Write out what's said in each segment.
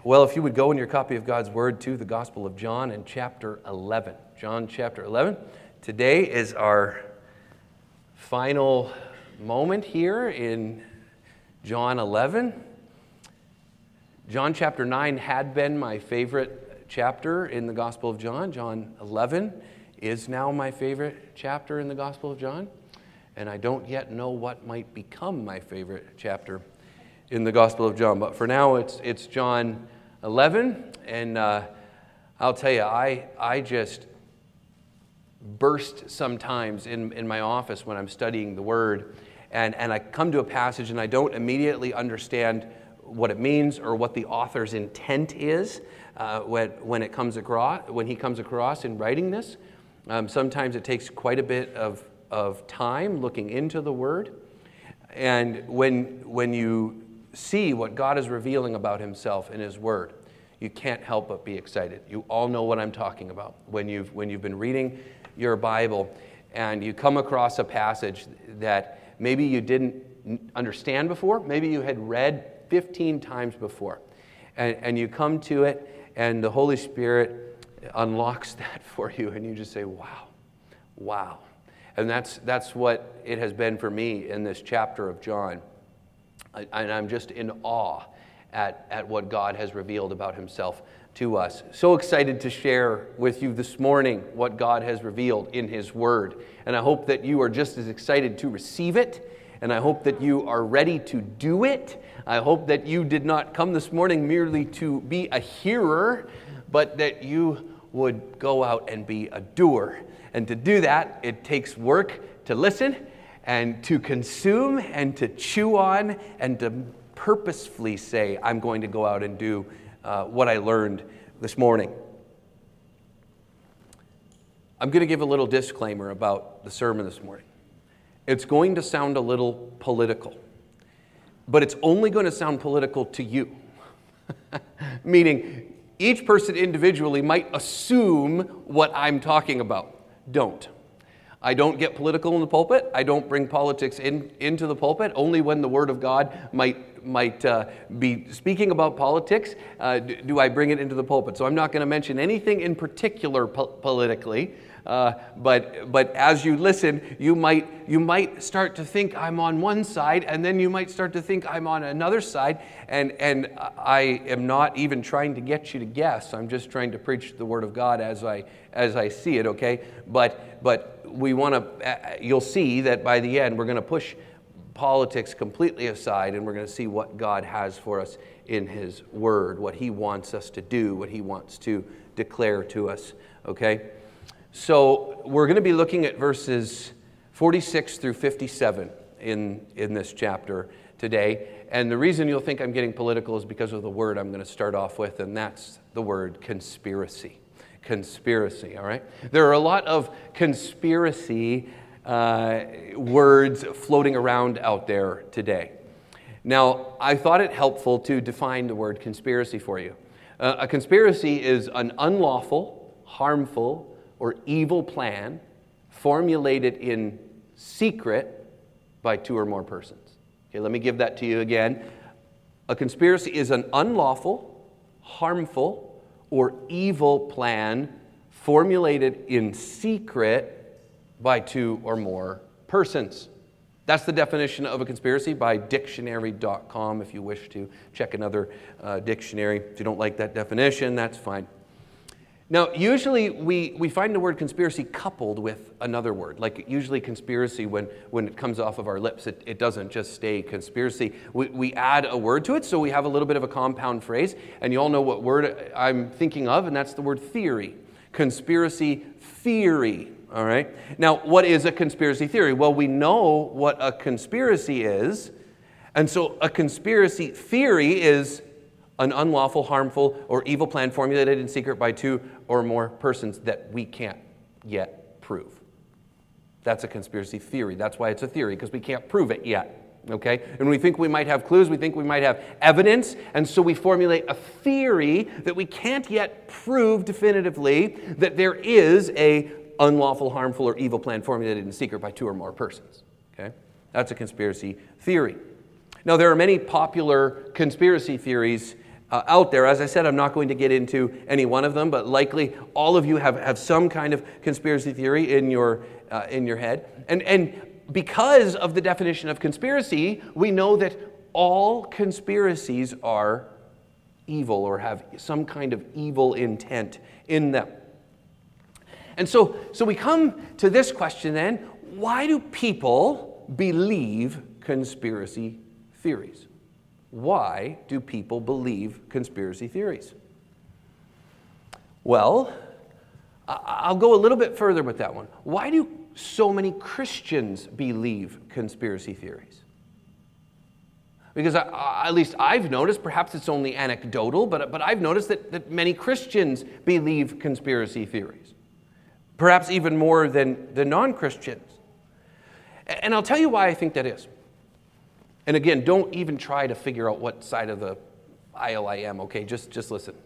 Well, if you would go in your copy of God's Word to the Gospel of John in chapter 11. John chapter 11. Today is our final moment here in John 11. John chapter 9 had been my favorite chapter in the Gospel of John. John 11 is now my favorite chapter in the Gospel of John. And I don't yet know what might become my favorite chapter in the Gospel of John. But for now, it's John 11, and I'll tell you, I just burst sometimes in my office when I'm studying the Word, and I come to a passage and I don't immediately understand what it means or what the author's intent is when he comes across in writing this. Sometimes it takes quite a bit of time looking into the Word, and when you see what God is revealing about Himself in His Word, you can't help but be excited. You all know what I'm talking about. When you've been reading your Bible and you come across a passage that maybe you didn't understand before, maybe you had read 15 times before, and you come to it and the Holy Spirit unlocks that for you, and you just say, wow. And that's what it has been for me in this chapter of John. And I'm just in awe at what God has revealed about Himself to us. So excited to share with you this morning what God has revealed in His Word. And I hope that you are just as excited to receive it. And I hope that you are ready to do it. I hope that you did not come this morning merely to be a hearer, but that you would go out and be a doer. And to do that, it takes work to listen and to consume and to chew on and to purposefully say, I'm going to go out and do what I learned this morning. I'm going to give a little disclaimer about the sermon this morning. It's going to sound a little political, but it's only going to sound political to you. Meaning, each person individually might assume what I'm talking about. Don't. I don't get political in the pulpit. I don't bring politics into the pulpit. Only when the Word of God might be speaking about politics do I bring it into the pulpit. So I'm not going to mention anything in particular politically. But as you listen, you might start to think I'm on one side, and then you might start to think I'm on another side. And I am not even trying to get you to guess. I'm just trying to preach the Word of God as I see it. Okay, but we want to. You'll see that by the end, we're going to push politics completely aside, and we're going to see what God has for us in His Word, what He wants us to do, what He wants to declare to us. Okay. So we're going to be looking at verses 46 through 57 in this chapter today. And the reason you'll think I'm getting political is because of the word I'm going to start off with, and that's the word conspiracy. Conspiracy, all right? There are a lot of conspiracy words floating around out there today. Now, I thought it helpful to define the word conspiracy for you. A conspiracy is an unlawful, harmful, or evil plan formulated in secret by two or more persons. Okay, let me give that to you again. A conspiracy is an unlawful, harmful, or evil plan formulated in secret by two or more persons. That's the definition of a conspiracy by dictionary.com if you wish to check another dictionary. If you don't like that definition, that's fine. Now, usually we find the word conspiracy coupled with another word. Like usually conspiracy, when it comes off of our lips, it doesn't just stay conspiracy. We add a word to it, so we have a little bit of a compound phrase. And you all know what word I'm thinking of, and that's the word theory. Conspiracy theory, all right? Now, what is a conspiracy theory? Well, we know what a conspiracy is. And so a conspiracy theory is an unlawful, harmful, or evil plan formulated in secret by two or more persons that we can't yet prove. That's a conspiracy theory. That's why it's a theory, because we can't prove it yet. Okay? And we think we might have clues, we think we might have evidence, and so we formulate a theory that we can't yet prove definitively that there is a unlawful, harmful, or evil plan formulated in secret by two or more persons. Okay? That's a conspiracy theory. Now, there are many popular conspiracy theories out there. As I said, I'm not going to get into any one of them, but likely all of you have some kind of conspiracy theory in your head. And because of the definition of conspiracy, we know that all conspiracies are evil or have some kind of evil intent in them. And so we come to this question then: why do people believe conspiracy theories? Why do people believe conspiracy theories? Well, I'll go a little bit further with that one. Why do so many Christians believe conspiracy theories? Because at least I've noticed, perhaps it's only anecdotal, but I've noticed that many Christians believe conspiracy theories. Perhaps even more than the non-Christians. And I'll tell you why I think that is. And again, don't even try to figure out what side of the aisle I am, okay? Just listen.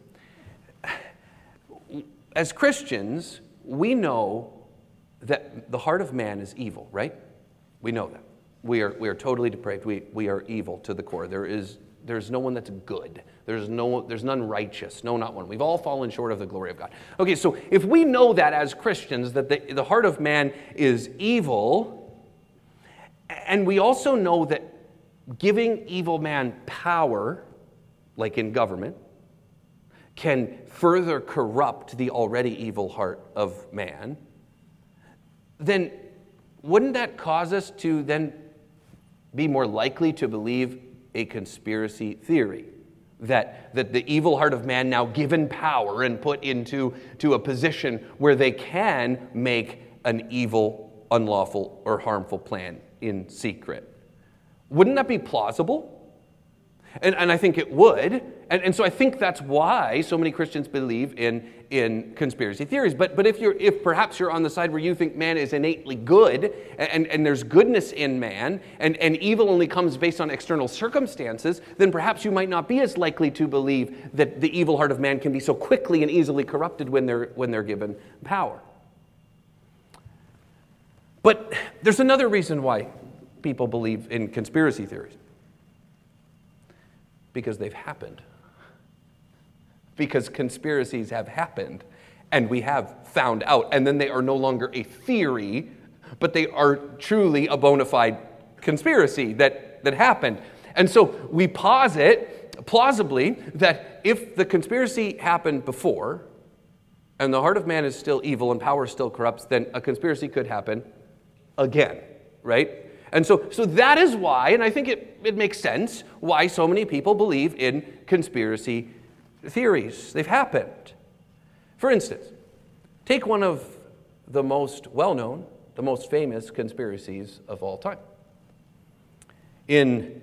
As Christians, we know that the heart of man is evil, right? We know that. We are totally depraved. We are evil to the core. There's no one that's good. There's none righteous. No, not one. We've all fallen short of the glory of God. Okay, so if we know that as Christians, that the heart of man is evil, and we also know that giving evil man power, like in government, can further corrupt the already evil heart of man, then wouldn't that cause us to then be more likely to believe a conspiracy theory? That the evil heart of man, now given power and put into a position where they can make an evil, unlawful, or harmful plan in secret. Wouldn't that be plausible? And I think it would. And so I think that's why so many Christians believe in conspiracy theories. But if perhaps you're on the side where you think man is innately good, and there's goodness in man, and evil only comes based on external circumstances, then perhaps you might not be as likely to believe that the evil heart of man can be so quickly and easily corrupted when they're given power. But there's another reason why people believe in conspiracy theories. Because they've happened. Because conspiracies have happened, and we have found out, and then they are no longer a theory, but they are truly a bona fide conspiracy that happened. And so we posit, plausibly, that if the conspiracy happened before, and the heart of man is still evil and power still corrupts, then a conspiracy could happen again, right? And so that is why, and I think it makes sense, why so many people believe in conspiracy theories. They've happened. For instance, take one of the most well-known, the most famous conspiracies of all time. In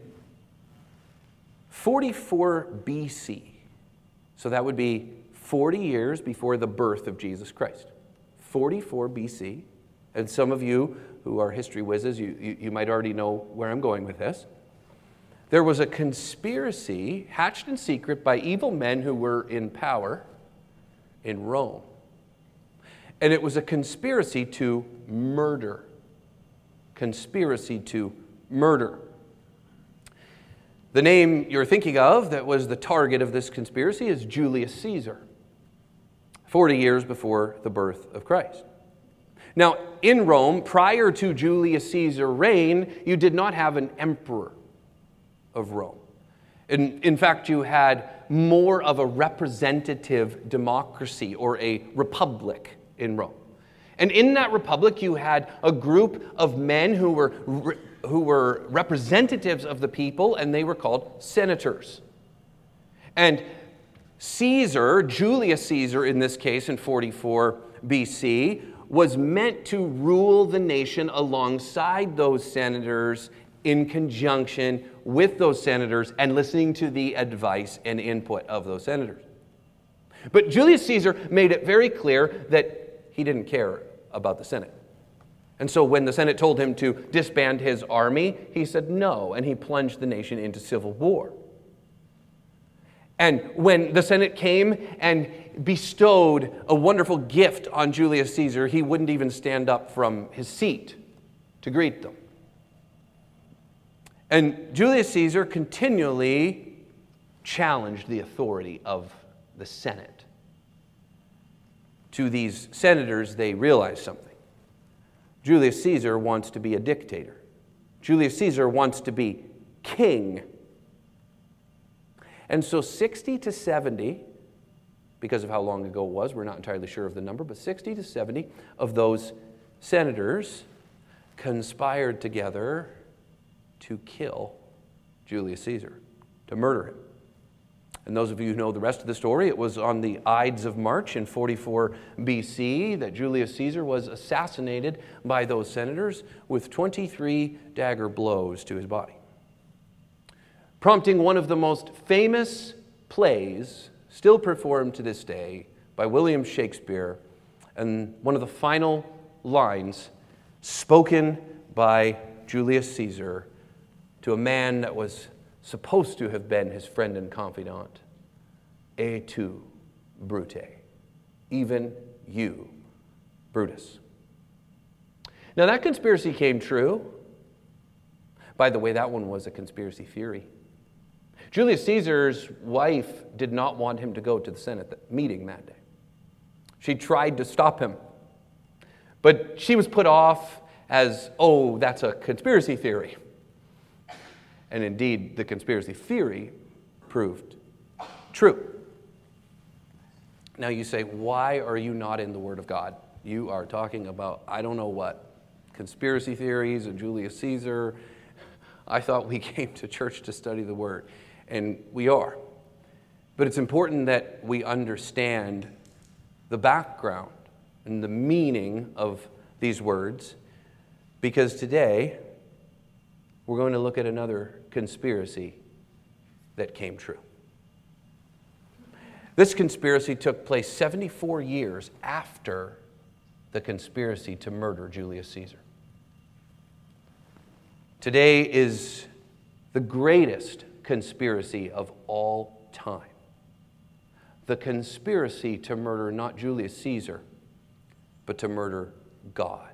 44 BC, so that would be 40 years before the birth of Jesus Christ. 44 BC, and some of you who are history whizzes, you might already know where I'm going with this. There was a conspiracy hatched in secret by evil men who were in power in Rome. And it was a conspiracy to murder. Conspiracy to murder. The name you're thinking of that was the target of this conspiracy is Julius Caesar, 40 years before the birth of Christ. Now, in Rome, prior to Julius Caesar's reign, you did not have an emperor of Rome. In fact, you had more of a representative democracy or a republic in Rome. And in that republic, you had a group of men who were representatives of the people, and they were called senators. And Caesar, Julius Caesar in this case in 44 BC, was meant to rule the nation alongside those senators, in conjunction with those senators, and listening to the advice and input of those senators. But Julius Caesar made it very clear that he didn't care about the Senate. And so when the Senate told him to disband his army, he said no, and he plunged the nation into civil war. And when the Senate came and bestowed a wonderful gift on Julius Caesar, he wouldn't even stand up from his seat to greet them. And Julius Caesar continually challenged the authority of the Senate. To these senators, they realized something. Julius Caesar wants to be a dictator. Julius Caesar wants to be king. And so 60 to 70, because of how long ago it was, we're not entirely sure of the number, but 60 to 70 of those senators conspired together to kill Julius Caesar, to murder him. And those of you who know the rest of the story, it was on the Ides of March in 44 BC that Julius Caesar was assassinated by those senators with 23 dagger blows to his body, prompting one of the most famous plays still performed to this day by William Shakespeare, and one of the final lines spoken by Julius Caesar to a man that was supposed to have been his friend and confidant. Et tu, Brute, even you, Brutus. Now that conspiracy came true. By the way, that one was a conspiracy theory. Julius Caesar's wife did not want him to go to the Senate meeting that day. She tried to stop him, but she was put off as, oh, that's a conspiracy theory. And indeed, the conspiracy theory proved true. Now you say, why are you not in the Word of God? You are talking about, I don't know what, conspiracy theories and Julius Caesar. I thought we came to church to study the Word, and we are. But it's important that we understand the background and the meaning of these words, because today we're going to look at another conspiracy that came true. This conspiracy took place 74 years after the conspiracy to murder Julius Caesar. Today is the greatest conspiracy of all time. The conspiracy to murder not Julius Caesar, but to murder God.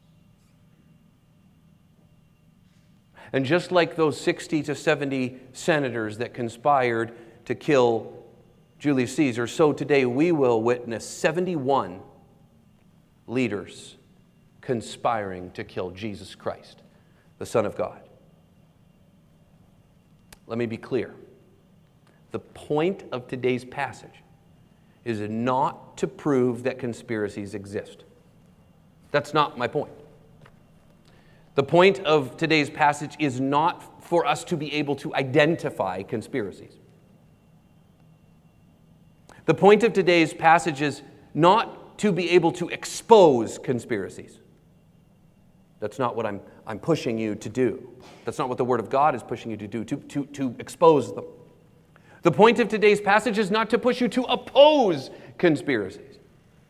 And just like those 60 to 70 senators that conspired to kill Julius Caesar, so today we will witness 71 leaders conspiring to kill Jesus Christ, the Son of God. Let me be clear. The point of today's passage is not to prove that conspiracies exist. That's not my point. The point of today's passage is not for us to be able to identify conspiracies. The point of today's passage is not to be able to expose conspiracies. That's not what I'm pushing you to do. That's not what the Word of God is pushing you to do, to expose them. The point of today's passage is not to push you to oppose conspiracies.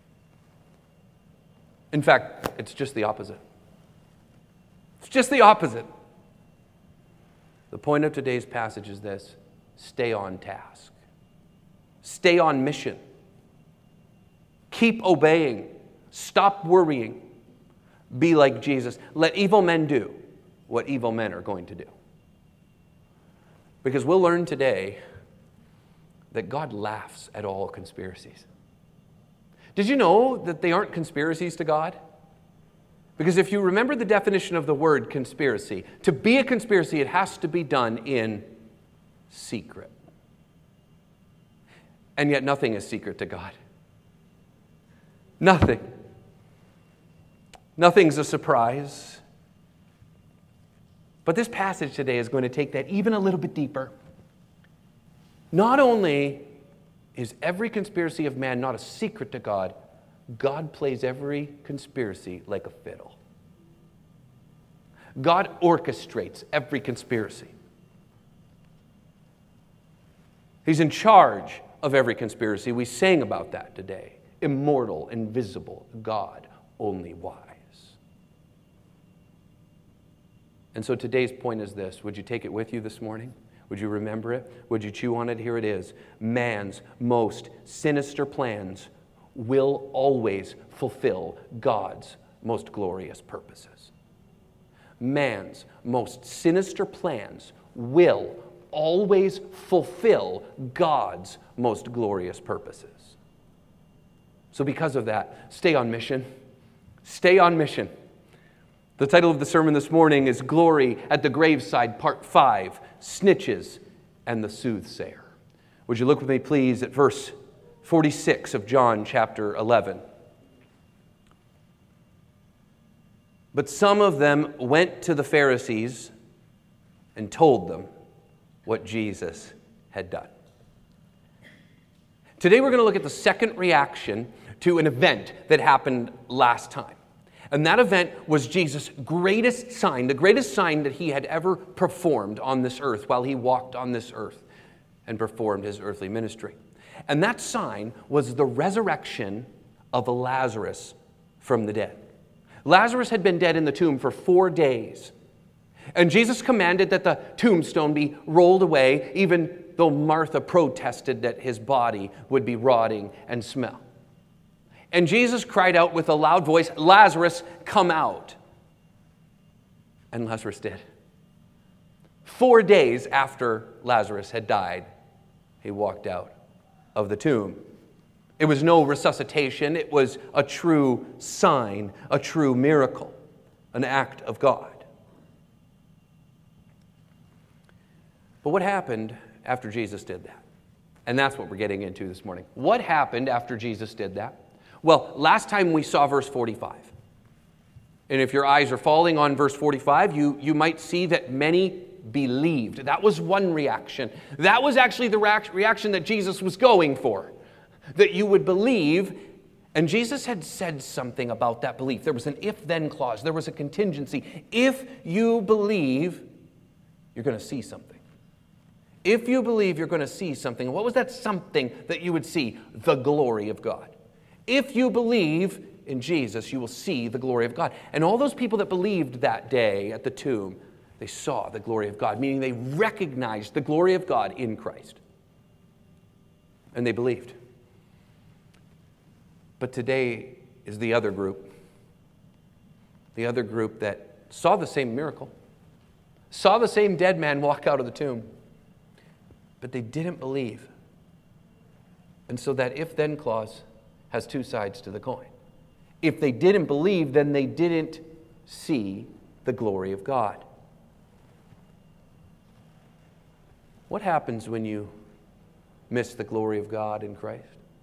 In fact, it's just the opposite. It's just the opposite. The point of today's passage is this: stay on task. Stay on mission. Keep obeying. Stop worrying. Be like Jesus. Let evil men do what evil men are going to do. Because we'll learn today that God laughs at all conspiracies. Did you know that they aren't conspiracies to God? Because if you remember the definition of the word conspiracy, to be a conspiracy, it has to be done in secret. And yet nothing is secret to God. Nothing. Nothing's a surprise. But this passage today is going to take that even a little bit deeper. Not only is every conspiracy of man not a secret to God, God plays every conspiracy like a fiddle. God orchestrates every conspiracy. He's in charge of every conspiracy. We sang about that today. Immortal, invisible, God, only wise. And so today's point is this. Would you take it with you this morning? Would you remember it? Would you chew on it? Here it is. Man's most sinister plans will always fulfill God's most glorious purposes. Man's most sinister plans will always fulfill God's most glorious purposes. So because of that, stay on mission. Stay on mission. The title of the sermon this morning is Glory at the Graveside, Part 5, Snitches and the Soothsayer. Would you look with me, please, at verse 46 of John chapter 11. But some of them went to the Pharisees and told them what Jesus had done. Today we're going to look at the second reaction to an event that happened last time. And that event was Jesus' greatest sign, the greatest sign that he had ever performed on this earth while he walked on this earth and performed his earthly ministry. And that sign was the resurrection of Lazarus from the dead. Lazarus had been dead in the tomb for 4 days. And Jesus commanded that the tombstone be rolled away, even though Martha protested that his body would be rotting and smell. And Jesus cried out with a loud voice, "Lazarus, come out." And Lazarus did. 4 days after Lazarus had died, he walked out of the tomb. It was no resuscitation. It was a true sign, a true miracle, an act of God. But what happened after Jesus did that? And that's what we're getting into this morning. What happened after Jesus did that? Well, last time we saw verse 45. And if your eyes are falling on verse 45, you might see that many believed. That was one reaction. That was actually the reaction that Jesus was going for. That you would believe. And Jesus had said something about that belief. There was an if-then clause. There was a contingency. If you believe, you're going to see something. If you believe, you're going to see something. What was that something that you would see? The glory of God. If you believe in Jesus, you will see the glory of God. And all those people that believed that day at the tomb, they saw the glory of God, meaning they recognized the glory of God in Christ. And they believed. But today is the other group. The other group that saw the same miracle, saw the same dead man walk out of the tomb, but they didn't believe. And so that if-then clause has two sides to the coin. If they didn't believe, then they didn't see the glory of God. What happens when you miss the glory of God in Christ?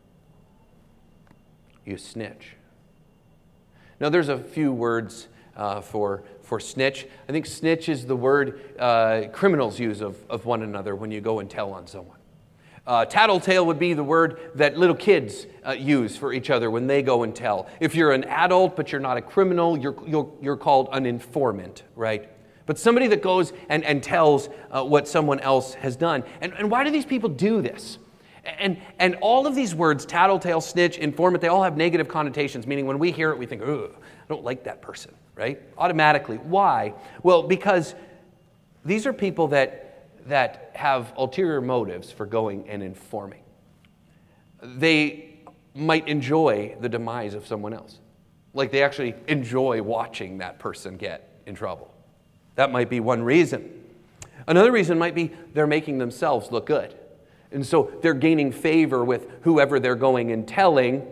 You snitch. Now, there's a few words for snitch. I think snitch is the word criminals use of one another when you go and tell on someone. Tattletale would be the word that little kids use for each other when they go and tell. If you're an adult but you're not a criminal, you're called an informant, right? But somebody that goes and tells what someone else has done. And why do these people do this? And all of these words, tattletale, snitch, informant, they all have negative connotations, meaning when we hear it, we think, ugh, I don't like that person, right? Automatically. Why? Well, because these are people that have ulterior motives for going and informing. They might enjoy the demise of someone else. Like they actually enjoy watching that person get in trouble. That might be one reason. Another reason might be they're making themselves look good. And so they're gaining favor with whoever they're going and telling.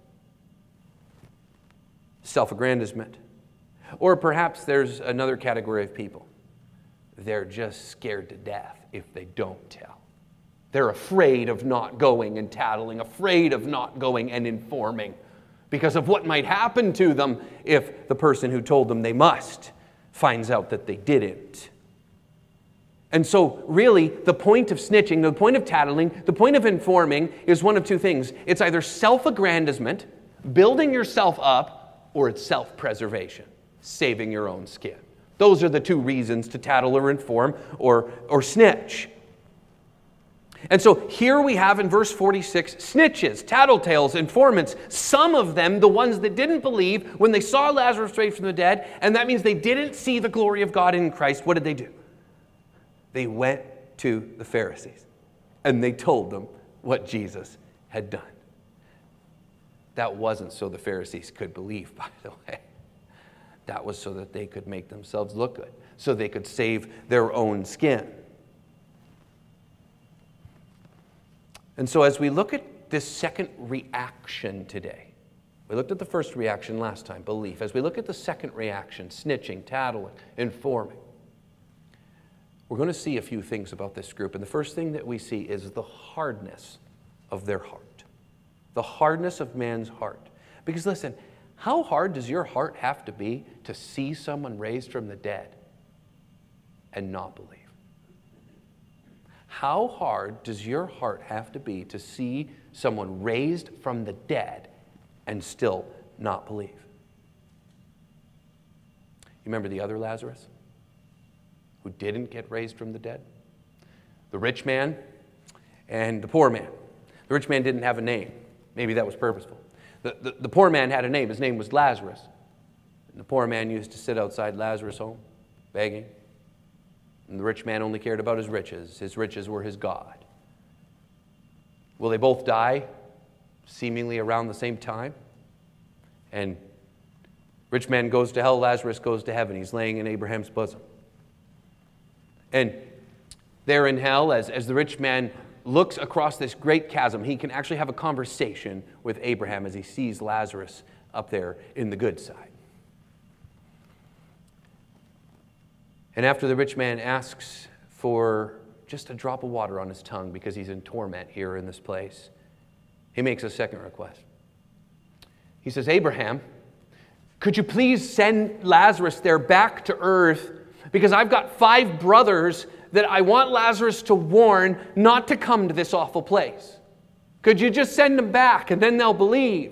Self-aggrandizement. Or perhaps there's another category of people. They're just scared to death if they don't tell. They're afraid of not going and tattling, afraid of not going and informing because of what might happen to them if the person who told them they must finds out that they didn't. And so really, the point of snitching, the point of tattling, the point of informing is one of two things. It's either self-aggrandizement, building yourself up, or it's self-preservation, saving your own skin. Those are the two reasons to tattle or inform or snitch. And so here we have in verse 46, snitches, tattletales, informants, some of them, the ones that didn't believe when they saw Lazarus raised from the dead, and that means they didn't see the glory of God in Christ. What did they do? They went to the Pharisees, and they told them what Jesus had done. That wasn't so the Pharisees could believe, by the way. That was so that they could make themselves look good, so they could save their own skin. And so as we look at this second reaction today, we looked at the first reaction last time, belief. As we look at the second reaction, snitching, tattling, informing, we're going to see a few things about this group. And the first thing that we see is the hardness of their heart. The hardness of man's heart. Because listen, how hard does your heart have to be to see someone raised from the dead and not believe? How hard does your heart have to be to see someone raised from the dead and still not believe? You remember the other Lazarus who didn't get raised from the dead? The rich man and the poor man. The rich man didn't have a name. Maybe that was purposeful. The poor man had a name. His name was Lazarus. And the poor man used to sit outside Lazarus' home, begging. And the rich man only cared about his riches. His riches were his God. Will they both die seemingly around the same time? And rich man goes to hell, Lazarus goes to heaven. He's laying in Abraham's bosom. And there in hell, as the rich man looks across this great chasm, he can actually have a conversation with Abraham as he sees Lazarus up there in the good side. And after the rich man asks for just a drop of water on his tongue because he's in torment here in this place, he makes a second request. He says, Abraham, could you please send Lazarus there back to earth, because I've got 5 brothers that I want Lazarus to warn not to come to this awful place. Could you just send them back and then they'll believe?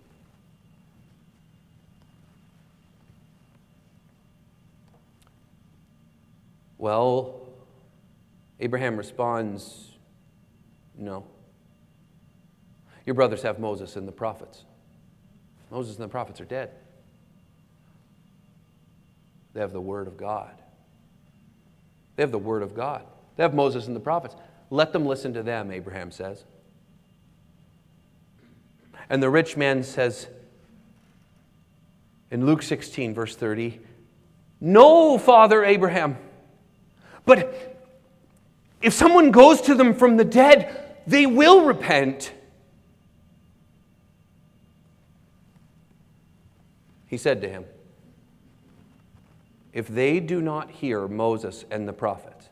Well, Abraham responds, no. Your brothers have Moses and the prophets. Moses and the prophets are dead. They have the Word of God. They have the Word of God. They have Moses and the prophets. Let them listen to them, Abraham says. And the rich man says in Luke 16, verse 30, no, Father Abraham, but if someone goes to them from the dead, they will repent. He said to him, if they do not hear Moses and the prophets,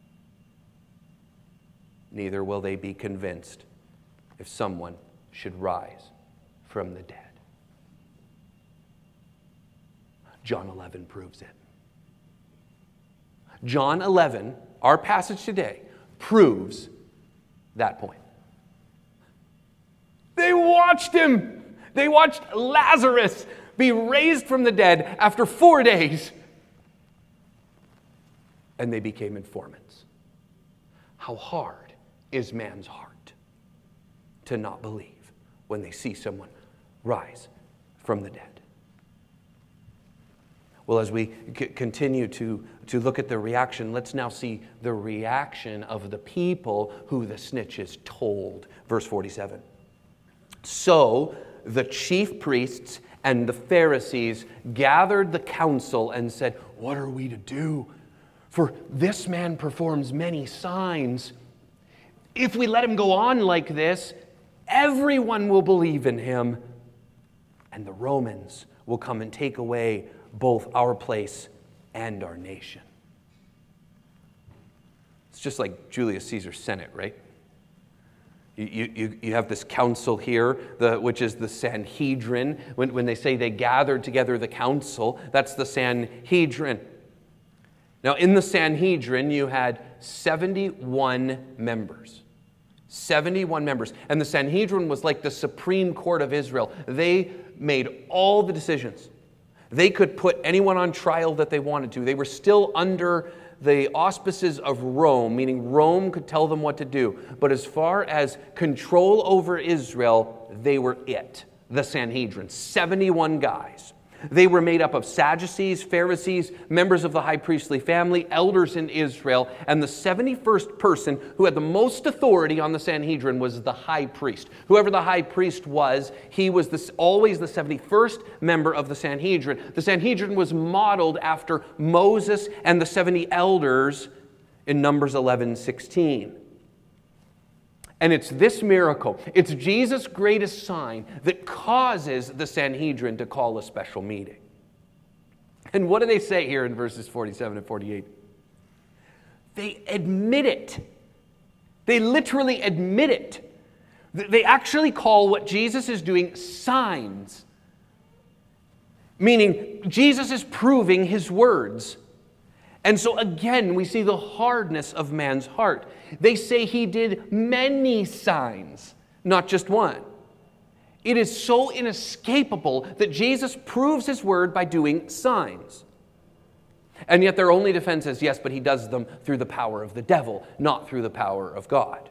neither will they be convinced if someone should rise from the dead. John 11 proves it. John 11, our passage today, proves that point. They watched him. They watched Lazarus be raised from the dead after 4 days. And they became informants. How hard is man's heart to not believe when they see someone rise from the dead? Well, as we continue to look at the reaction, let's now see the reaction of the people who the snitches told. Verse 47. So the chief priests and the Pharisees gathered the council and said, what are we to do? For this man performs many signs. If we let him go on like this, everyone will believe in him, and the Romans will come and take away both our place and our nation. It's just like Julius Caesar's Senate, right? You have this council here, which is the Sanhedrin. When they say they gathered together the council, that's the Sanhedrin. Now, in the Sanhedrin, you had 71 members. 71 members. And the Sanhedrin was like the Supreme Court of Israel. They made all the decisions. They could put anyone on trial that they wanted to. They were still under the auspices of Rome, meaning Rome could tell them what to do. But as far as control over Israel, they were it. The Sanhedrin, 71 guys. They were made up of Sadducees, Pharisees, members of the high priestly family, elders in Israel, and the 71st person who had the most authority on the Sanhedrin was the high priest. Whoever the high priest was, he was always the 71st member of the Sanhedrin. The Sanhedrin was modeled after Moses and the 70 elders in Numbers 11:16. And it's this miracle, it's Jesus' greatest sign that causes the Sanhedrin to call a special meeting. And what do they say here in verses 47 and 48? They admit it. They literally admit it. They actually call what Jesus is doing signs. Meaning, Jesus is proving his words. And so again, we see the hardness of man's heart. They say he did many signs, not just one. It is so inescapable that Jesus proves his word by doing signs. And yet their only defense is, yes, but he does them through the power of the devil, not through the power of God.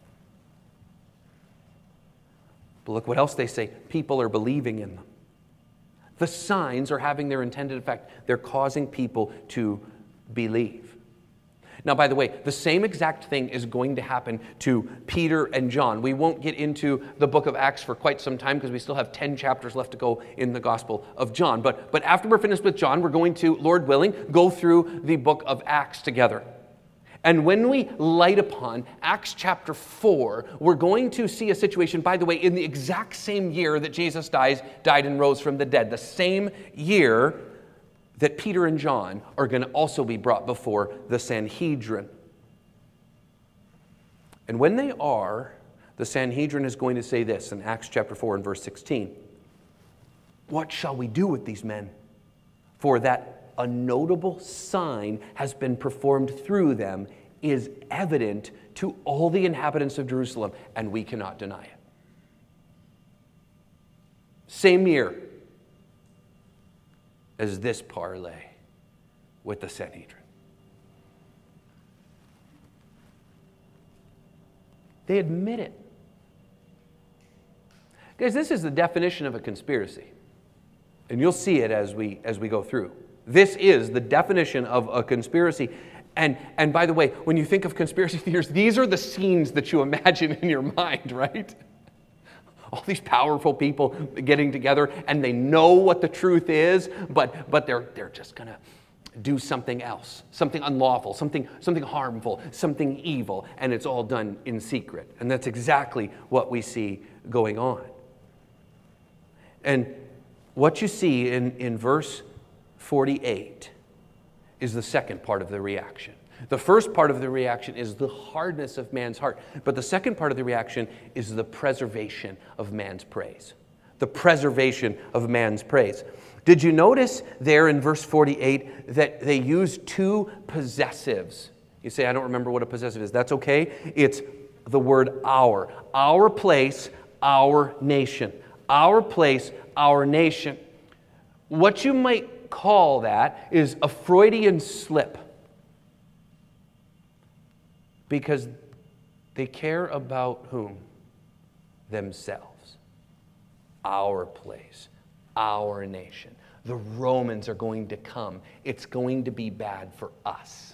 But look what else they say. People are believing in them. The signs are having their intended effect. They're causing people to believe. Now, by the way, the same exact thing is going to happen to Peter and John. We won't get into the book of Acts for quite some time because we still have 10 chapters left to go in the Gospel of John. But after we're finished with John, we're going to, Lord willing, go through the book of Acts together. And when we light upon Acts chapter 4, we're going to see a situation, by the way, in the exact same year that Jesus died and rose from the dead. The same year that Peter and John are going to also be brought before the Sanhedrin. And when they are, the Sanhedrin is going to say this in Acts chapter 4 and verse 16. What shall we do with these men? For that a notable sign has been performed through them is evident to all the inhabitants of Jerusalem, and we cannot deny it. Same year as this parlay with the Sanhedrin. They admit it. Guys, this is the definition of a conspiracy. And you'll see it as we go through. This is the definition of a conspiracy. And by the way, when you think of conspiracy theories, these are the scenes that you imagine in your mind, right? All these powerful people getting together, and they know what the truth is, but they're just going to do something else, something unlawful, something harmful, something evil, and it's all done in secret. And that's exactly what we see going on. And what you see in verse 48 is the second part of the reaction. The first part of the reaction is the hardness of man's heart. But the second part of the reaction is the preservation of man's praise. The preservation of man's praise. Did you notice there in verse 48 that they use two possessives? You say, I don't remember what a possessive is. That's okay. It's the word our. Our place, our nation. Our place, our nation. What you might call that is a Freudian slip. Because they care about whom? Themselves. Our place. Our nation. The Romans are going to come. It's going to be bad for us.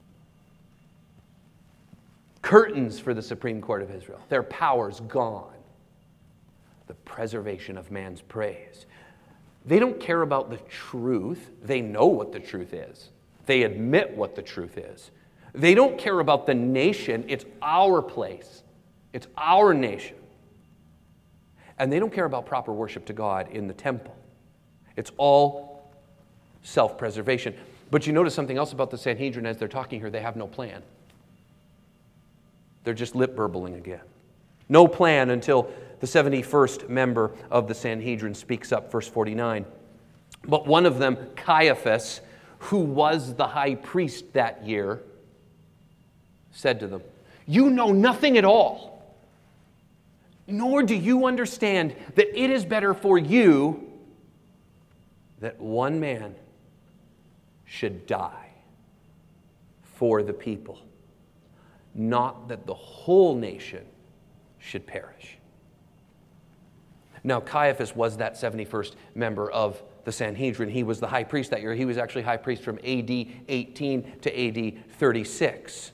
Curtains for the Supreme Court of Israel. Their power's gone. The preservation of man's praise. They don't care about the truth. They know what the truth is. They admit what the truth is. They don't care about the nation. It's our place. It's our nation. And they don't care about proper worship to God in the temple. It's all self-preservation. But you notice something else about the Sanhedrin as they're talking here. They have no plan. They're just lip burbling again. No plan until the 71st member of the Sanhedrin speaks up, verse 49. But one of them, Caiaphas, who was the high priest that year, said to them, "You know nothing at all, nor do you understand that it is better for you that one man should die for the people, not that the whole nation should perish." Now, Caiaphas was that 71st member of the Sanhedrin. He was the high priest that year. He was actually high priest from AD 18 to AD 36.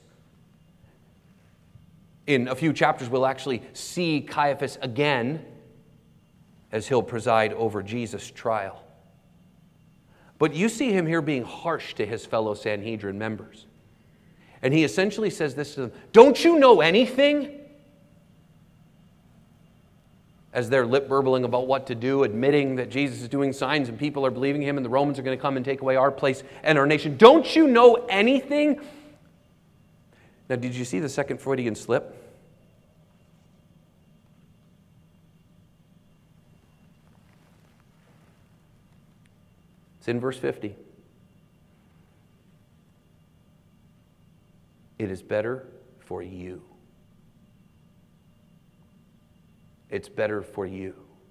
In a few chapters, we'll actually see Caiaphas again as he'll preside over Jesus' trial. But you see him here being harsh to his fellow Sanhedrin members. And he essentially says this to them, "Don't you know anything? as they're lip burbling about what to do, admitting that Jesus is doing signs and people are believing him and the Romans are going to come and take away our place and our nation. Don't you know anything? Now, did you see the second Freudian slip? It's in verse 50. It is better for you. It's better for you.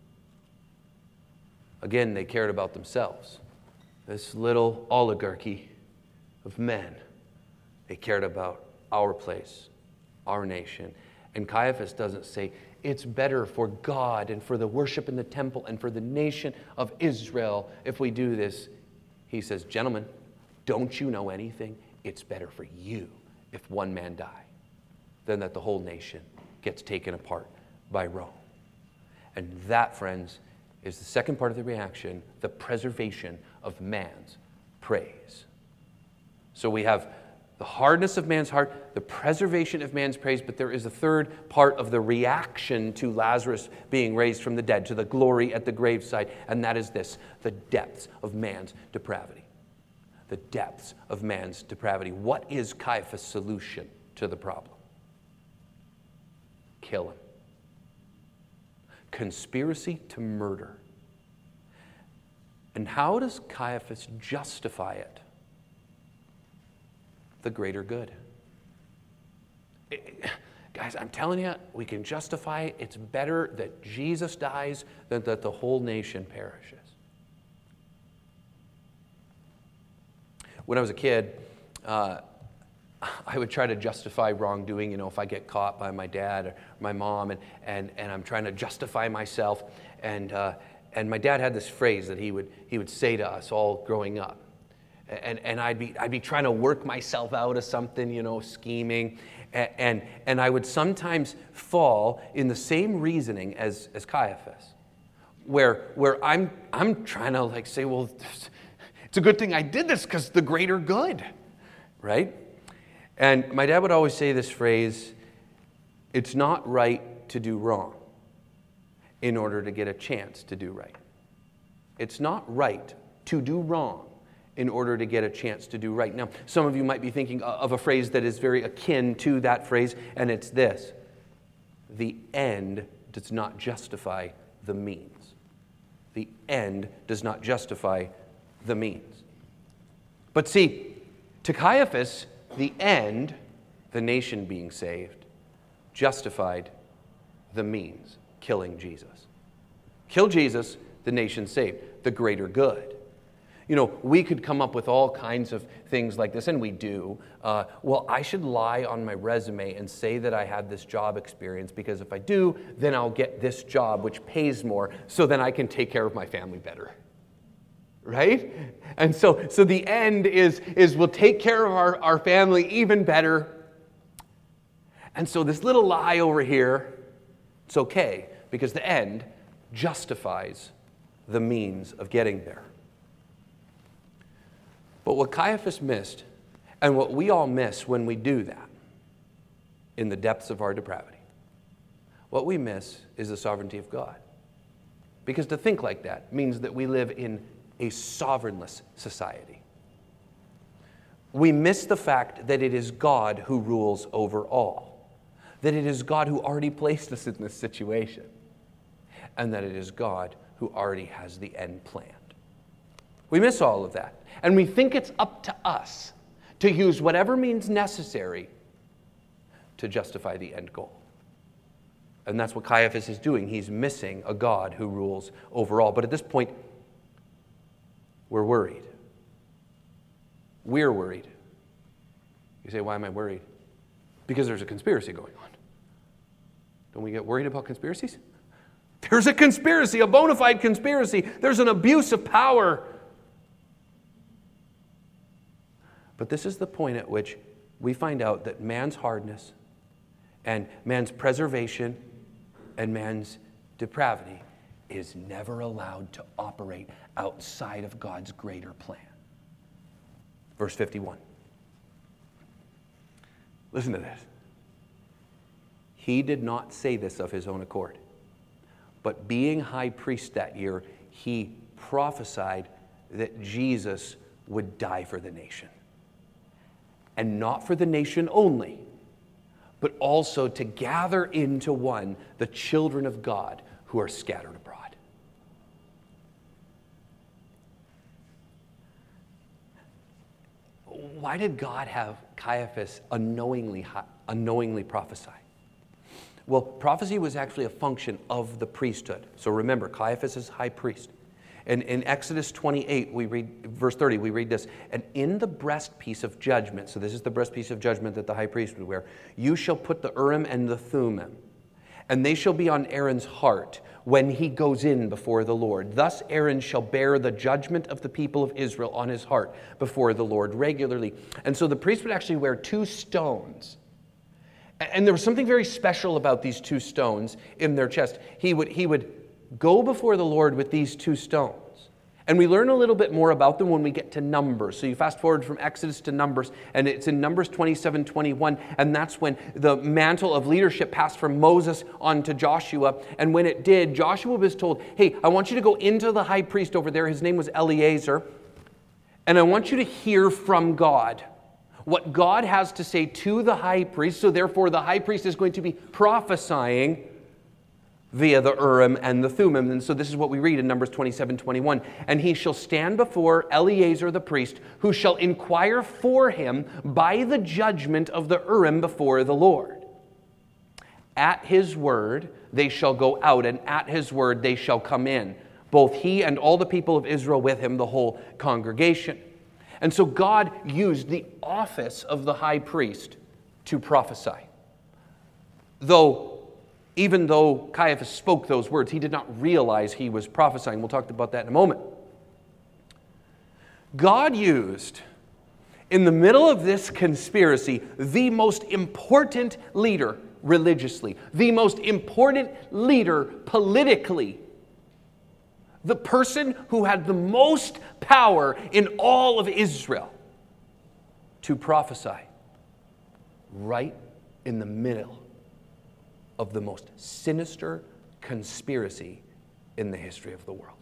Again, they cared about themselves. This little oligarchy of men, they cared about our place, our nation. And Caiaphas doesn't say, it's better for God and for the worship in the temple and for the nation of Israel if we do this. He says, gentlemen, don't you know anything? It's better for you if one man die than that the whole nation gets taken apart by Rome. And that, friends, is the second part of the reaction, the preservation of man's praise. So we have the hardness of man's heart, the preservation of man's praise, but there is a third part of the reaction to Lazarus being raised from the dead, to the glory at the graveside, and that is this, the depths of man's depravity. The depths of man's depravity. What is Caiaphas' solution to the problem? Kill him. Conspiracy to murder. And how does Caiaphas justify it? The greater good. Guys, I'm telling you, we can justify it. It's better that Jesus dies than that the whole nation perishes. When I was a kid, I would try to justify wrongdoing, if I get caught by my dad or my mom, and I'm trying to justify myself. And my dad had this phrase that he would say to us all growing up. And I'd be trying to work myself out of something, scheming. And I would sometimes fall in the same reasoning as Caiaphas, where I'm trying to say, well, it's a good thing I did this because the greater good, right? And my dad would always say this phrase, it's not right to do wrong in order to get a chance to do right. It's not right to do wrong in order to get a chance to do right. Now, some of you might be thinking of a phrase that is very akin to that phrase, and it's this: the end does not justify the means. The end does not justify the means. But see, to Caiaphas, the end, the nation being saved, justified the means, killing Jesus. Kill Jesus, the nation saved, the greater good. We could come up with all kinds of things like this, and we do. Well, I should lie on my resume and say that I had this job experience, because if I do, then I'll get this job, which pays more, so then I can take care of my family better. Right? And so the end is we'll take care of our family even better. And so this little lie over here, it's okay, because the end justifies the means of getting there. But what Caiaphas missed, and what we all miss when we do that, in the depths of our depravity, what we miss is the sovereignty of God. Because to think like that means that we live in a sovereignless society. We miss the fact that it is God who rules over all, that it is God who already placed us in this situation, and that it is God who already has the end planned. We miss all of that, and we think it's up to us to use whatever means necessary to justify the end goal. And that's what Caiaphas is doing. He's missing a God who rules over all. But at this point, we're worried. We're worried. You say, why am I worried? Because there's a conspiracy going on. Don't we get worried about conspiracies? There's a conspiracy, a bona fide conspiracy. There's an abuse of power. But this is the point at which we find out that man's hardness and man's preservation and man's depravity is never allowed to operate outside of God's greater plan. Verse 51. Listen to this. He did not say this of his own accord, But being high priest that year, he prophesied that Jesus would die for the nation. And not for the nation only, but also to gather into one the children of God who are scattered abroad. Why did God have Caiaphas unknowingly prophesy? Well, prophecy was actually a function of the priesthood. So remember, Caiaphas is high priest. And in Exodus 28, we read, verse 30, we read this, and in the breastpiece of judgment, so this is the breastpiece of judgment that the high priest would wear, you shall put the Urim and the Thummim, and they shall be on Aaron's heart when he goes in before the Lord. Thus Aaron shall bear the judgment of the people of Israel on his heart before the Lord regularly. And so the priest would actually wear two stones. And there was something very special about these two stones in their chest. He would go before the Lord with these two stones. And we learn a little bit more about them when we get to Numbers. So you fast forward from Exodus to Numbers, and it's in Numbers 27-21, and that's when the mantle of leadership passed from Moses on to Joshua. And when it did, Joshua was told, hey, I want you to go into the high priest over there. His name was Eleazar. And I want you to hear from God what God has to say to the high priest. So therefore, the high priest is going to be prophesying via the Urim and the Thummim. And so this is what we read in Numbers 27-21. And he shall stand before Eleazar the priest, who shall inquire for him by the judgment of the Urim before the Lord. At his word they shall go out, and at his word they shall come in, both he and all the people of Israel with him, the whole congregation. And so God used the office of the high priest to prophesy. Even though Caiaphas spoke those words, he did not realize he was prophesying. We'll talk about that in a moment. God used, in the middle of this conspiracy, the most important leader religiously, the most important leader politically, the person who had the most power in all of Israel, to prophesy right in the middle of the most sinister conspiracy in the history of the world.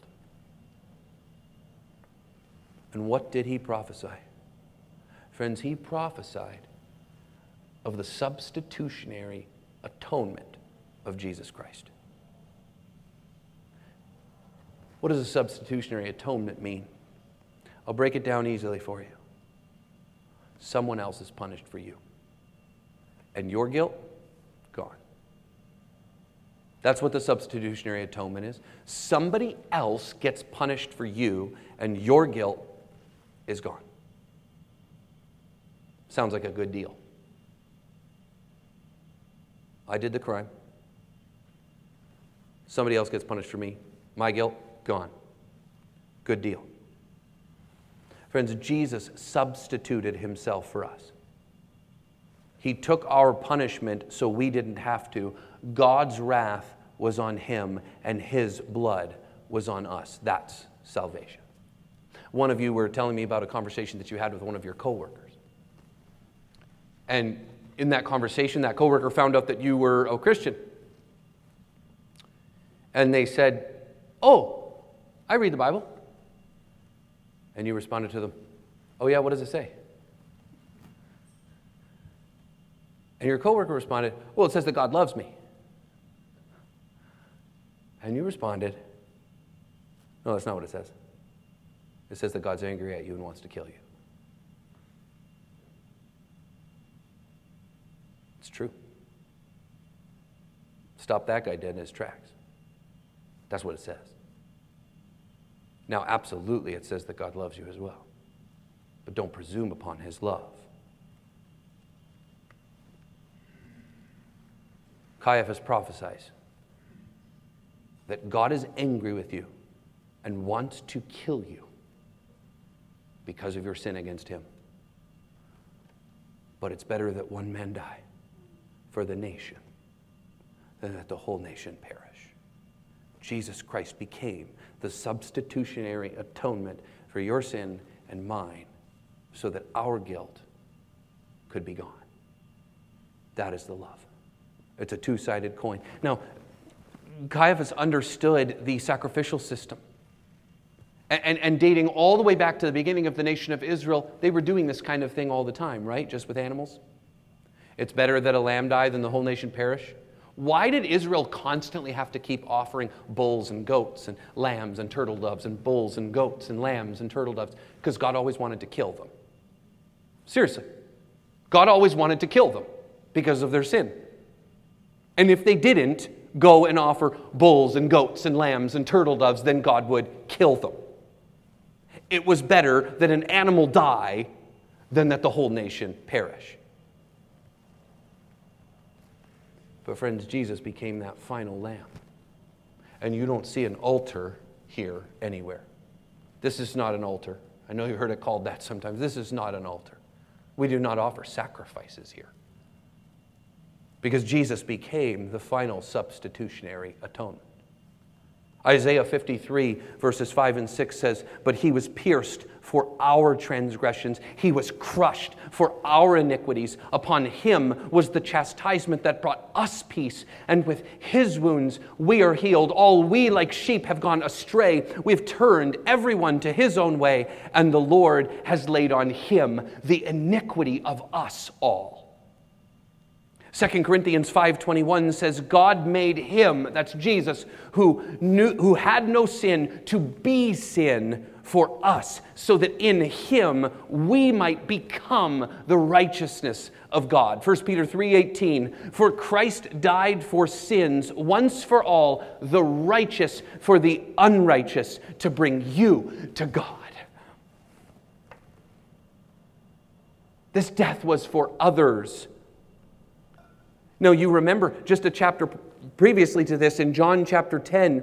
And what did he prophesy? Friends, he prophesied of the substitutionary atonement of Jesus Christ. What does a substitutionary atonement mean? I'll break it down easily for you. Someone else is punished for you. And your guilt, gone. That's what the substitutionary atonement is. Somebody else gets punished for you, and your guilt is gone. Sounds like a good deal. I did the crime. Somebody else gets punished for me. My guilt, gone. Good deal. Friends, Jesus substituted himself for us. He took our punishment so we didn't have to. God's wrath was on him, and his blood was on us. That's salvation. One of you were telling me about a conversation that you had with one of your coworkers. And in that conversation, that coworker found out that you were a Christian. And they said, "Oh, I read the Bible." And you responded to them, "Oh yeah, what does it say?" And your coworker responded, "Well, it says that God loves me." And you responded, "No, that's not what it says. It says that God's angry at you and wants to kill you." It's true. Stop that guy dead in his tracks. That's what it says. Now, absolutely, it says that God loves you as well. But don't presume upon his love. Caiaphas prophesies that God is angry with you and wants to kill you because of your sin against him. But it's better that one man die for the nation than that the whole nation perish. Jesus Christ became the substitutionary atonement for your sin and mine so that our guilt could be gone. That is the love. It's a two-sided coin. Now, Caiaphas understood the sacrificial system. And dating all the way back to the beginning of the nation of Israel, they were doing this kind of thing all the time, right? Just with animals. It's better that a lamb die than the whole nation perish. Why did Israel constantly have to keep offering bulls and goats and lambs and turtle doves and bulls and goats and lambs and turtle doves? Because God always wanted to kill them. Seriously. God always wanted to kill them because of their sin. And if they didn't go and offer bulls and goats and lambs and turtle doves, then God would kill them. It was better that an animal die than that the whole nation perish. But friends, Jesus became that final lamb. And you don't see an altar here anywhere. This is not an altar. I know you heard it called that sometimes. This is not an altar. We do not offer sacrifices here. Because Jesus became the final substitutionary atonement. Isaiah 53 verses 5 and 6 says, "But he was pierced for our transgressions. He was crushed for our iniquities. Upon him was the chastisement that brought us peace. And with his wounds we are healed. All we like sheep have gone astray. We've turned everyone to his own way. And the Lord has laid on him the iniquity of us all." 2 Corinthians 5:21 says, "God made him," that's Jesus, who had no sin, to be sin for us, so that in him we might become the righteousness of God. 1 Peter 3:18, "For Christ died for sins once for all, the righteous for the unrighteous, to bring you to God." This death was for others. Now, you remember just a chapter previously to this, in John chapter 10,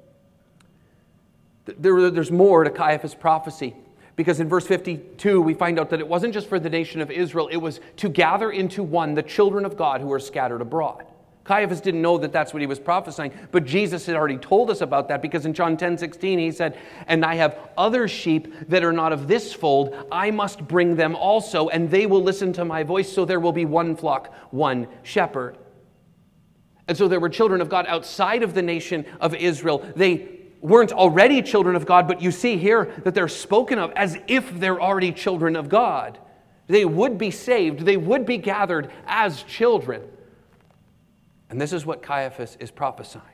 there's more to Caiaphas' prophecy. Because in verse 52, we find out that it wasn't just for the nation of Israel, it was to gather into one the children of God who are scattered abroad. Caiaphas didn't know that that's what he was prophesying, but Jesus had already told us about that, because in John 10:16 he said, "And I have other sheep that are not of this fold. I must bring them also, and they will listen to my voice, so there will be one flock, one shepherd." And so there were children of God outside of the nation of Israel. They weren't already children of God, but you see here that they're spoken of as if they're already children of God. They would be saved. They would be gathered as children. And this is what Caiaphas is prophesying.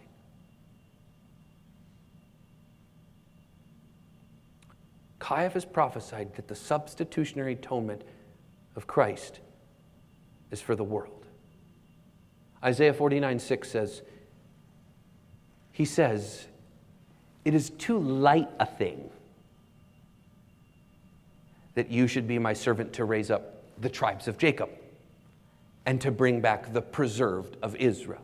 Caiaphas prophesied that the substitutionary atonement of Christ is for the world. Isaiah 49:6 says, he says, "It is too light a thing that you should be my servant to raise up the tribes of Jacob and to bring back the preserved of Israel."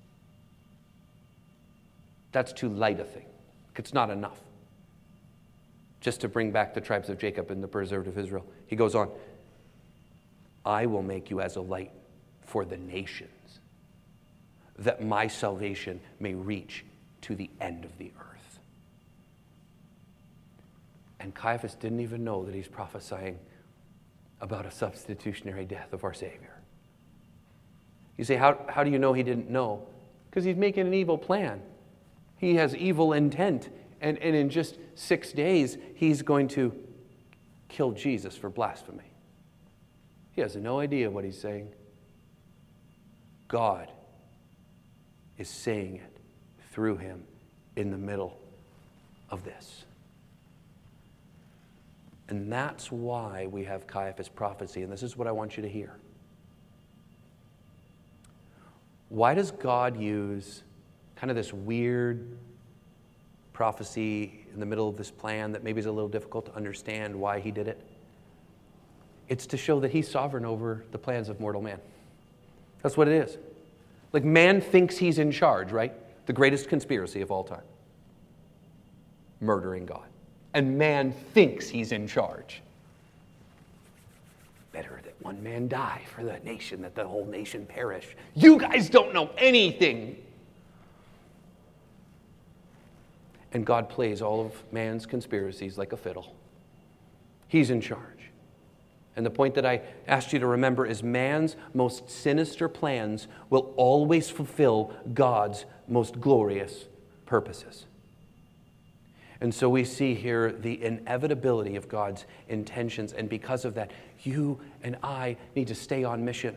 That's too light a thing. It's not enough just to bring back the tribes of Jacob and the preserved of Israel. He goes on, "I will make you as a light for the nations, that my salvation may reach to the end of the earth." And Caiaphas didn't even know that he's prophesying about a substitutionary death of our Savior. You say, how do you know he didn't know? Because he's making an evil plan. He has evil intent. And in just 6 days, he's going to kill Jesus for blasphemy. He has no idea what he's saying. God is saying it through him in the middle of this. And that's why we have Caiaphas' prophecy. And this is what I want you to hear. Why does God use kind of this weird prophecy in the middle of this plan that maybe is a little difficult to understand why he did it? It's to show that he's sovereign over the plans of mortal man. That's what it is. Like, man thinks he's in charge, right? The greatest conspiracy of all time. Murdering God. And man thinks he's in charge. Better that one man die for the nation, that the whole nation perish. You guys don't know anything. And God plays all of man's conspiracies like a fiddle. He's in charge. And the point that I asked you to remember is man's most sinister plans will always fulfill God's most glorious purposes. And so we see here the inevitability of God's intentions. And because of that, you and I need to stay on mission.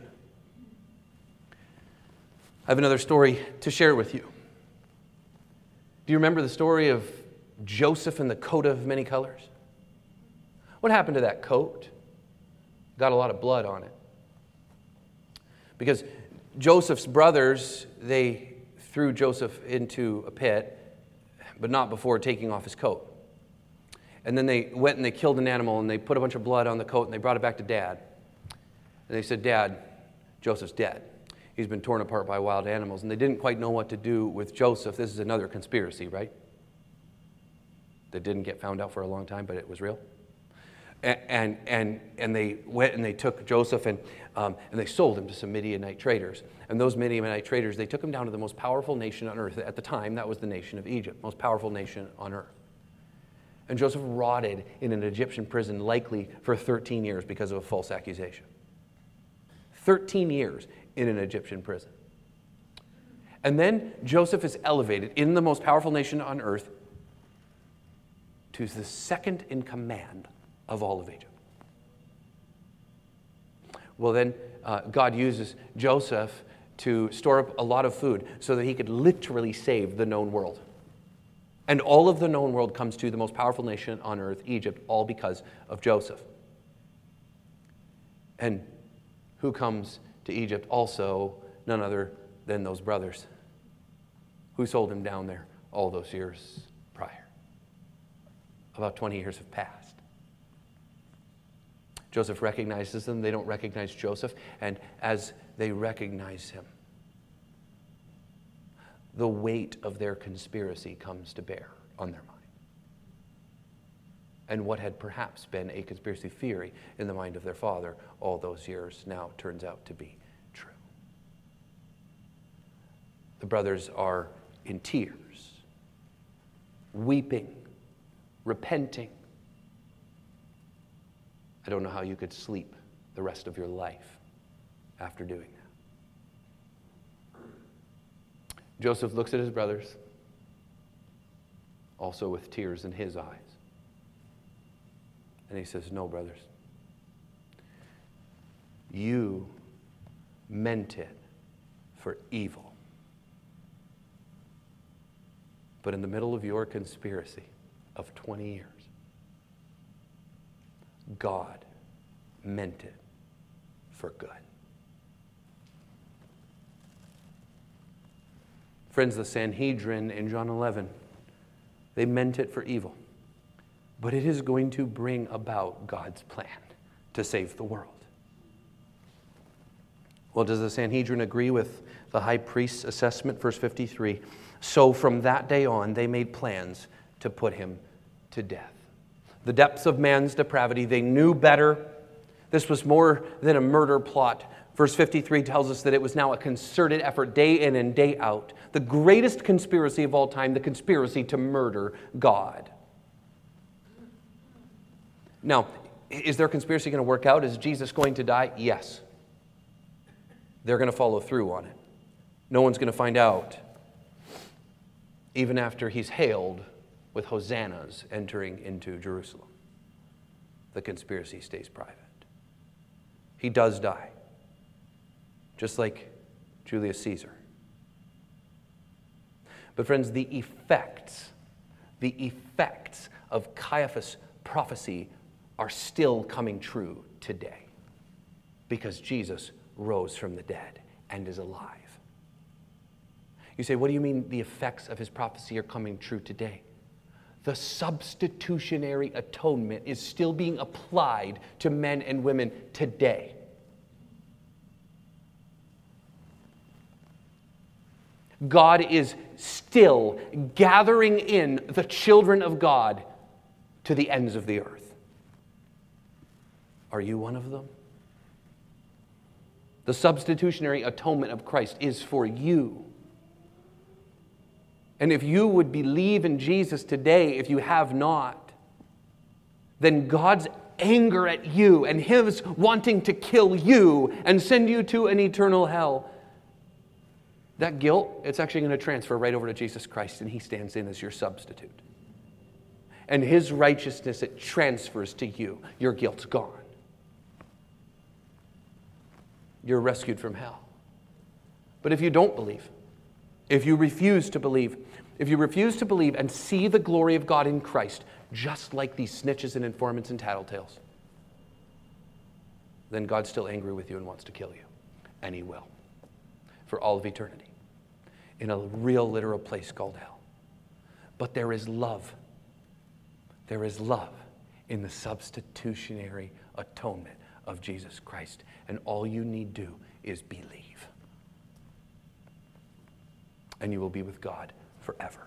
I have another story to share with you. Do you remember the story of Joseph and the coat of many colors? What happened to that coat? Got a lot of blood on it. Because Joseph's brothers, they threw Joseph into a pit, but not before taking off his coat. And then they went and they killed an animal and they put a bunch of blood on the coat and they brought it back to Dad. And they said, Dad, Joseph's dead. He's been torn apart by wild animals. And they didn't quite know what to do with Joseph. This is another conspiracy, right? That didn't get found out for a long time, but it was real. And they went and they took Joseph and they sold him to some Midianite traders. And those Midianite traders, they took him down to the most powerful nation on earth. At the time, that was the nation of Egypt, most powerful nation on earth. And Joseph rotted in an Egyptian prison, likely for 13 years because of a false accusation. 13 years in an Egyptian prison. And then Joseph is elevated in the most powerful nation on earth to the second in command of all of Egypt. Well, then God uses Joseph to store up a lot of food so that he could literally save the known world. And all of the known world comes to the most powerful nation on earth, Egypt, all because of Joseph. And who comes to Egypt? Also, none other than those brothers who sold him down there all those years prior. About 20 years have passed. Joseph recognizes them. They don't recognize Joseph. And as they recognize him, the weight of their conspiracy comes to bear on their mind. And what had perhaps been a conspiracy theory in the mind of their father all those years now turns out to be true. The brothers are in tears, weeping, repenting. I don't know how you could sleep the rest of your life after doing that. Joseph looks at his brothers, also with tears in his eyes. And he says, no, brothers. You meant it for evil. But in the middle of your conspiracy of 20 years, God meant it for good. Friends, the Sanhedrin in John 11, they meant it for evil. But it is going to bring about God's plan to save the world. Well, does the Sanhedrin agree with the high priest's assessment? Verse 53. So from that day on, they made plans to put him to death. The depths of man's depravity, they knew better. This was more than a murder plot. Verse 53 tells us that it was now a concerted effort, day in and day out. The greatest conspiracy of all time, the conspiracy to murder God. Now, is their conspiracy going to work out? Is Jesus going to die? Yes. They're going to follow through on it. No one's going to find out, even after he's hailed with hosannas entering into Jerusalem. The conspiracy stays private. He does die, just like Julius Caesar. But friends, the effects of Caiaphas' prophecy are still coming true today because Jesus rose from the dead and is alive. You say, what do you mean the effects of his prophecy are coming true today? The substitutionary atonement is still being applied to men and women today. God is still gathering in the children of God to the ends of the earth. Are you one of them? The substitutionary atonement of Christ is for you. And if you would believe in Jesus today, if you have not, then God's anger at you and his wanting to kill you and send you to an eternal hell, that guilt, it's actually going to transfer right over to Jesus Christ, and he stands in as your substitute. And his righteousness, it transfers to you. Your guilt's gone. You're rescued from hell. But if you don't believe, if you refuse to believe and see the glory of God in Christ, just like these snitches and informants and tattletales, then God's still angry with you and wants to kill you. And he will. For all of eternity. In a real literal place called hell. But there is love. There is love in the substitutionary atonement of Jesus Christ. And all you need do is believe. And you will be with God forever.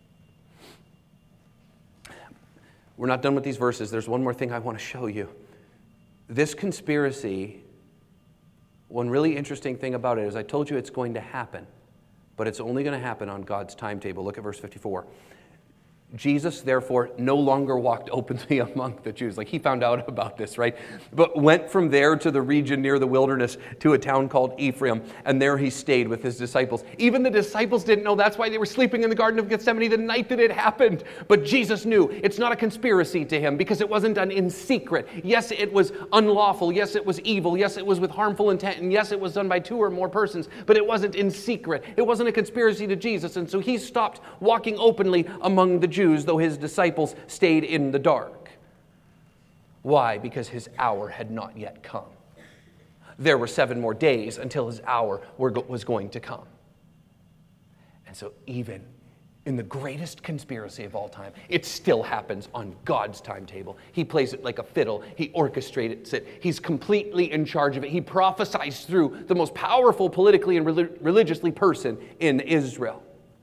We're not done with these verses. There's one more thing I want to show you. This conspiracy, one really interesting thing about it is I told you it's going to happen, but it's only going to happen on God's timetable. Look at verse 54. Jesus, therefore, no longer walked openly among the Jews. Like, he found out about this, right? But went from there to the region near the wilderness to a town called Ephraim, and there he stayed with his disciples. Even the disciples didn't know. That's why they were sleeping in the Garden of Gethsemane the night that it happened. But Jesus knew. It's not a conspiracy to him because it wasn't done in secret. Yes, it was unlawful. Yes, it was evil. Yes, it was with harmful intent. And yes, it was done by 2 or more persons. But it wasn't in secret. It wasn't a conspiracy to Jesus. And so he stopped walking openly among the Jews, though his disciples stayed in the dark. Why? Because his hour had not yet come. There were 7 more days until his hour was going to come. And so even in the greatest conspiracy of all time, it still happens on God's timetable. He plays it like a fiddle. He orchestrates it. He's completely in charge of it. He prophesies through the most powerful politically and religiously person in Israel.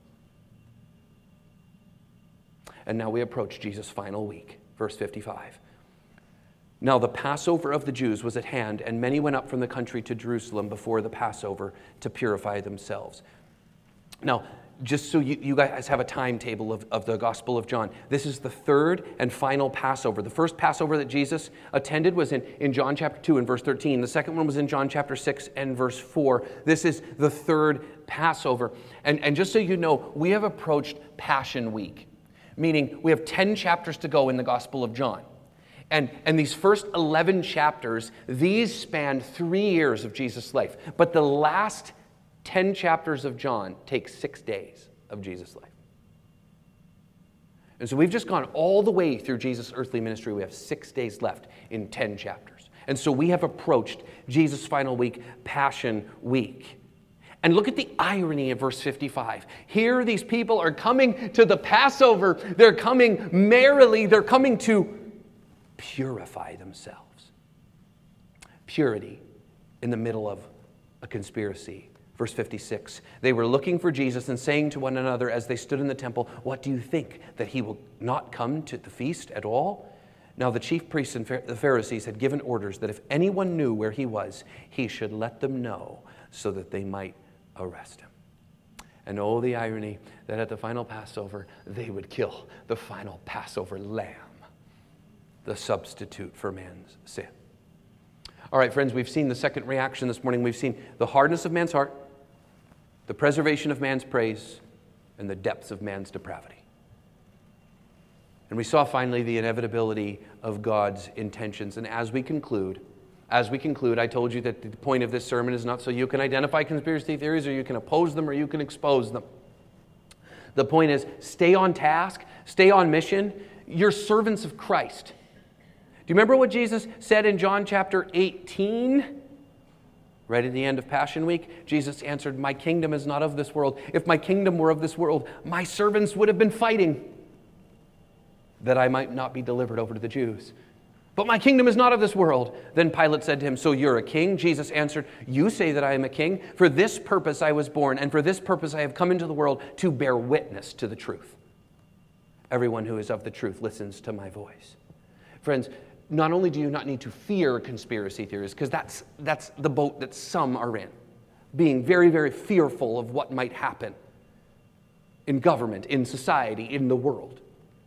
And now we approach Jesus' final week. Verse 55. Now the Passover of the Jews was at hand, and many went up from the country to Jerusalem before the Passover to purify themselves. Now, just so you guys have a timetable of the Gospel of John, this is the 3rd and final Passover. The first Passover that Jesus attended was in John chapter 2 and verse 13. The second one was in John chapter 6 and verse 4. This is the 3rd Passover. And just so you know, we have approached Passion Week. Meaning we have 10 chapters to go in the Gospel of John. And these first 11 chapters, these span 3 years of Jesus' life. But the last 10 chapters of John take 6 days of Jesus' life. And so we've just gone all the way through Jesus' earthly ministry. We have 6 days left in 10 chapters. And so we have approached Jesus' final week, Passion Week. And look at the irony of verse 55. Here these people are coming to the Passover. They're coming merrily. They're coming to purify themselves. Purity in the middle of a conspiracy. Verse 56. They were looking for Jesus and saying to one another as they stood in the temple, "What do you think, that he will not come to the feast at all?" Now the chief priests and the Pharisees had given orders that if anyone knew where he was, he should let them know so that they might arrest him. And oh, the irony that at the final Passover, they would kill the final Passover lamb, the substitute for man's sin. All right, friends, we've seen the second reaction this morning. We've seen the hardness of man's heart, the preservation of man's praise, and the depths of man's depravity. And we saw finally the inevitability of God's intentions. And as we conclude, I told you that the point of this sermon is not so you can identify conspiracy theories or you can oppose them or you can expose them. The point is, stay on task, stay on mission. You're servants of Christ. Do you remember what Jesus said in John chapter 18? Right at the end of Passion Week, Jesus answered, "My kingdom is not of this world. If my kingdom were of this world, my servants would have been fighting that I might not be delivered over to the Jews. But my kingdom is not of this world." Then Pilate said to him, "So you're a king?" Jesus answered, "You say that I am a king. For this purpose I was born, and for this purpose I have come into the world, to bear witness to the truth. Everyone who is of the truth listens to my voice." Friends, not only do you not need to fear conspiracy theories, because that's the boat that some are in, being very, very fearful of what might happen in government, in society, in the world.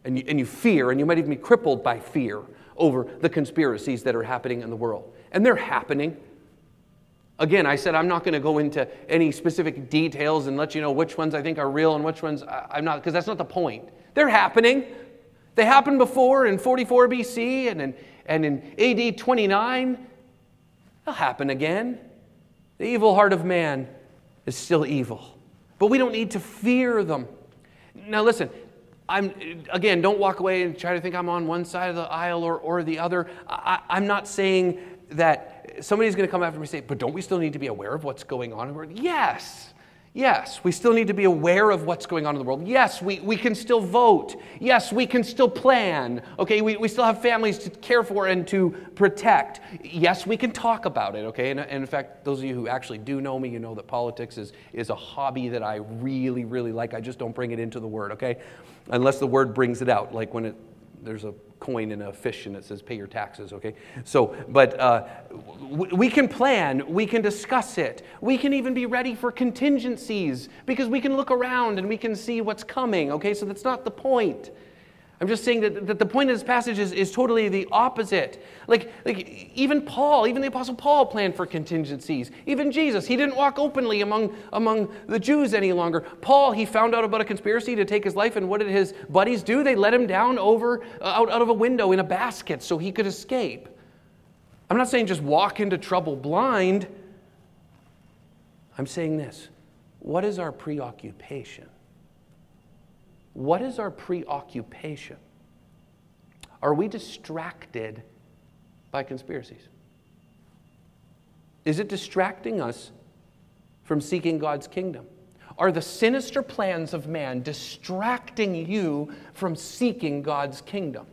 And you fear, and you might even be crippled by fear over the conspiracies that are happening in the world. And they're happening. Again, I said I'm not going to go into any specific details and let you know which ones I think are real and which ones I'm not, because that's not the point. They're happening. They happened before in 44 BC and in AD 29. They'll happen again. The evil heart of man is still evil. But we don't need to fear them. Now listen, again, don't walk away and try to think I'm on one side of the aisle or the other. I'm not saying that somebody's going to come after me and say, but don't we still need to be aware of what's going on in the world? Yes, we still need to be aware of what's going on in the world. Yes, we can still vote. Yes, we can still plan. Okay, we still have families to care for and to protect. Yes, we can talk about it, okay? And in fact, those of you who actually do know me, you know that politics is a hobby that I really, really like. I just don't bring it into the Word, okay? Unless the Word brings it out, like when there's a coin and a fish and it says pay your taxes, okay? So, but we can plan, we can discuss it, we can even be ready for contingencies because we can look around and we can see what's coming, okay? So that's not the point. I'm just saying that the point of this passage is totally the opposite. Like even Paul, even the Apostle Paul planned for contingencies. Even Jesus, he didn't walk openly among the Jews any longer. Paul, he found out about a conspiracy to take his life, and what did his buddies do? They let him down out of a window in a basket so he could escape. I'm not saying just walk into trouble blind. I'm saying this. What is our preoccupation? What is our preoccupation? Are we distracted by conspiracies? Is it distracting us from seeking God's kingdom? Are the sinister plans of man distracting you from seeking God's kingdom?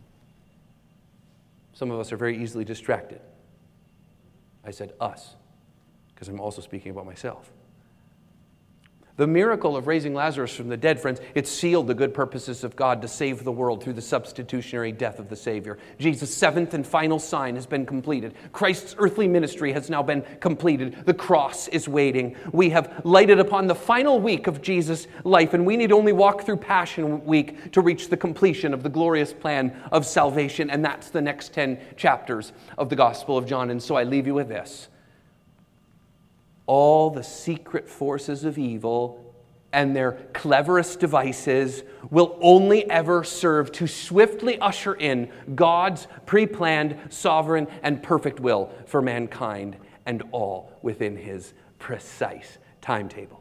Some of us are very easily distracted. I said us, because I'm also speaking about myself. The miracle of raising Lazarus from the dead, friends, it sealed the good purposes of God to save the world through the substitutionary death of the Savior. Jesus' seventh and final sign has been completed. Christ's earthly ministry has now been completed. The cross is waiting. We have lighted upon the final week of Jesus' life, and we need only walk through Passion Week to reach the completion of the glorious plan of salvation, and that's the next 10 chapters of the Gospel of John. And so I leave you with this. All the secret forces of evil and their cleverest devices will only ever serve to swiftly usher in God's pre-planned, sovereign, and perfect will for mankind, and all within His precise timetable.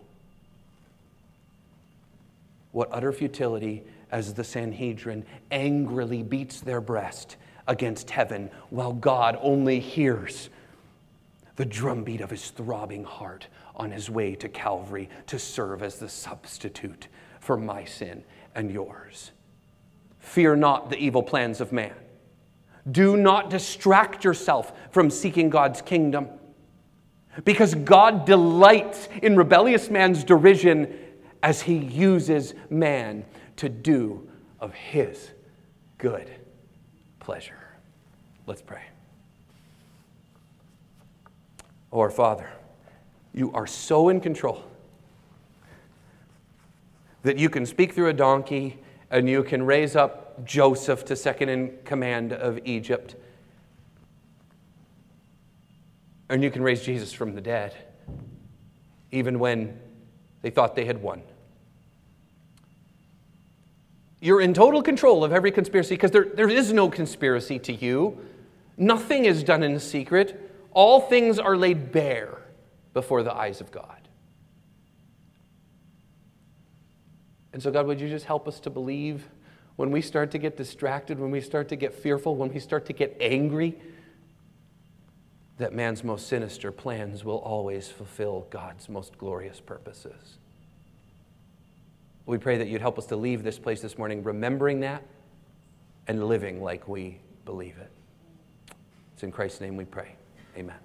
What utter futility as the Sanhedrin angrily beats their breast against heaven while God only hears the drumbeat of His throbbing heart on His way to Calvary to serve as the substitute for my sin and yours. Fear not the evil plans of man. Do not distract yourself from seeking God's kingdom, because God delights in rebellious man's derision as He uses man to do of His good pleasure. Let's pray. Oh, our Father, you are so in control that you can speak through a donkey and you can raise up Joseph to second in command of Egypt. And you can raise Jesus from the dead, even when they thought they had won. You're in total control of every conspiracy, because there is no conspiracy to you. Nothing is done in secret. All things are laid bare before the eyes of God. And so, God, would you just help us to believe when we start to get distracted, when we start to get fearful, when we start to get angry, that man's most sinister plans will always fulfill God's most glorious purposes. We pray that you'd help us to leave this place this morning remembering that and living like we believe it. It's in Christ's name we pray. Amen.